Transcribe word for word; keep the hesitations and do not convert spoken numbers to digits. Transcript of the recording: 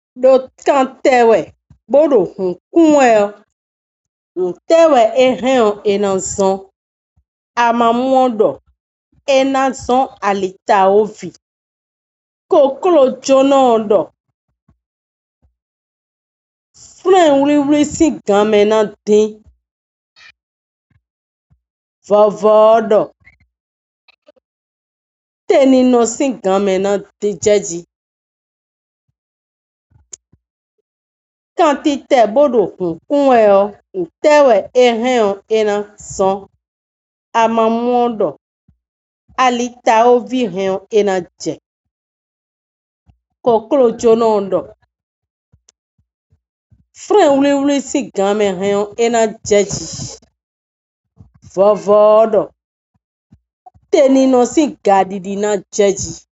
do kantewe bodo hun kunwe untewe ehen enanson amamuodo enanson alita ovi kokolo jonodo friend wili si game na din vovodo teni no si game na din jeji kanti te bodo hun kunwe untewe ehen enanson amamuodo alita ovi hen enaje kokolo jonodo friend wili wili si game hen enajeji vovodo teni no si gadidi na jeji